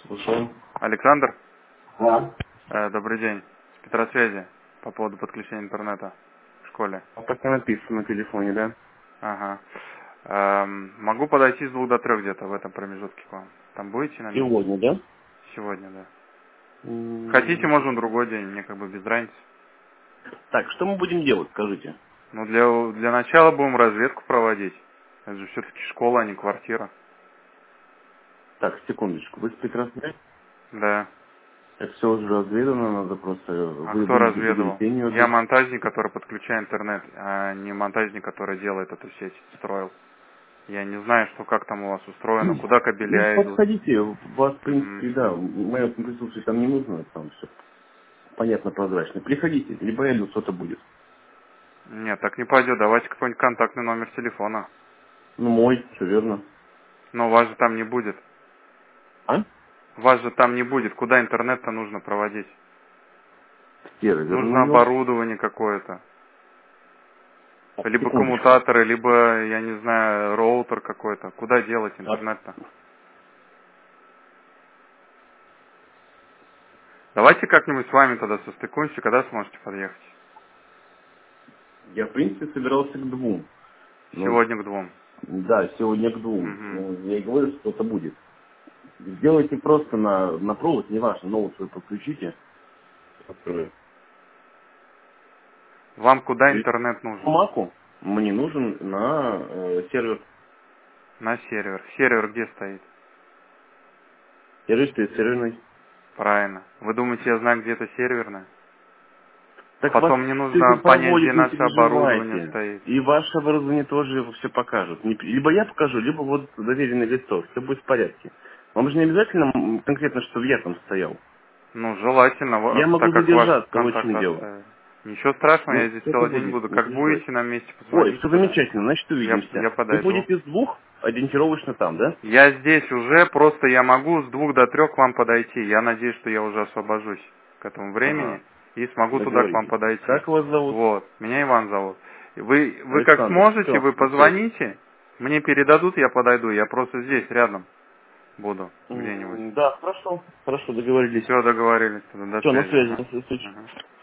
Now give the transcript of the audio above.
Слушаю. Александр, Да. добрый день. С Петросвязи по поводу подключения интернета в школе. А так и написано на телефоне, да? Ага. Могу подойти с 2 до 3 где-то в этом промежутке к вам. Там будете на месте? Сегодня, да? Сегодня, да. Хотите, М, можно другой день, мне как бы без разницы. Так, что мы будем делать, скажите? Ну, для начала будем разведку проводить. Это же все-таки школа, а не квартира. Так, секундочку. Вы с Петросвязь? Да. Это все уже разведано, надо просто... А Вы кто будете разведывал? бюллетени Я отдать. монтажник, который подключает интернет, а не монтажник, который делает эту сеть, строил. Я не знаю, что как там у вас устроено, куда Ну, кабеля идут. подходите. Вас, в Мгм. принципе, да, мое присутствие там не нужно, там все понятно, прозрачно. Приходите, либо я, либо что-то будет. Нет, так не пойдет. Давайте какой-нибудь контактный номер телефона. Ну, мой, все верно. Но вас же там не будет. А? Вас же там не будет. Куда интернет-то нужно проводить? Сервер Нужно мое. оборудование какое-то. Так, Либо секундочку. коммутаторы, либо, я не знаю, роутер какой-то. Куда делать Так. интернет-то? Давайте как-нибудь с вами тогда состыкуемся, когда сможете подъехать. Я, в принципе, собирался к двум. Но Сегодня к 2. да, сегодня к двум. Угу. Ну, я и говорю, что это будет. Сделайте просто на провод, неважно, ноут свой подключите. Открою. Вам куда То есть интернет нужен? Маку мне нужен на сервер. На сервер. Сервер где стоит? Сервер стоит серверный. Правильно. Вы думаете, я знаю, где это серверное? Так вас Потом мне все это нужно понять, где проводит, не наше оборудование переживайте. стоит. И ваше оборудование тоже все покажут. Либо я покажу, либо вот доверенный листок. Все будет в порядке. Вам же не обязательно конкретно, чтобы я там стоял. Ну, желательно, Я могу так как ваш задержаться, вот в контакт чем дело. оставили. Ничего страшного, я Ну, здесь это целый день будет, буду. не Как переживайте. будете на месте, Ой, позвоните все туда. замечательно, значит увидимся. Я Вы подойду. будете с двух ориентировочно там, да? Я здесь уже, просто я могу с 2 до 3 к вам подойти. Я надеюсь, что я уже освобожусь к этому времени Ага, и смогу туда к вам договорились. подойти. Как вас зовут? Вот, меня Иван зовут. Вы как Александр. сможете, Все, вы на связи. позвоните, мне передадут, я подойду. Я просто здесь рядом буду где-нибудь. Да, хорошо. Хорошо, договорились. Все, договорились тогда, до Все, на связи. связи, Ага. до встречи. Ага.